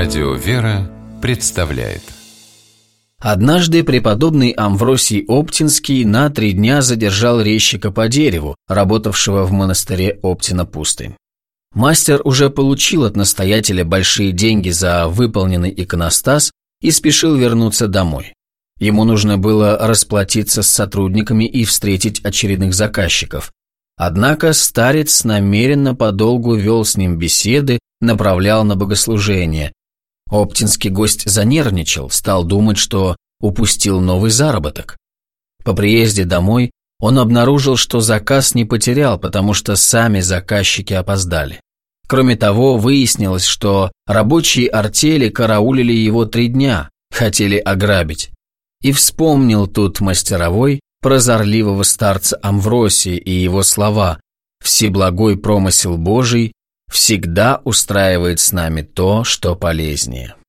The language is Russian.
Радио «Вера» представляет. Однажды преподобный Амвросий Оптинский на 3 дня задержал резчика по дереву, работавшего в монастыре Оптина-Пустынь. Мастер уже получил от настоятеля большие деньги за выполненный иконостас и спешил вернуться домой. Ему нужно было расплатиться с сотрудниками и встретить очередных заказчиков. Однако старец намеренно подолгу вел с ним беседы, направлял на богослужение. Оптинский гость занервничал, стал думать, что упустил новый заработок. По приезде домой он обнаружил, что заказ не потерял, потому что сами заказчики опоздали. Кроме того, выяснилось, что рабочие артели караулили его 3 дня, хотели ограбить. И вспомнил тут мастеровой прозорливого старца Амвросия и его слова: «Всеблагой промысел Божий всегда устраивает с нами то, что полезнее».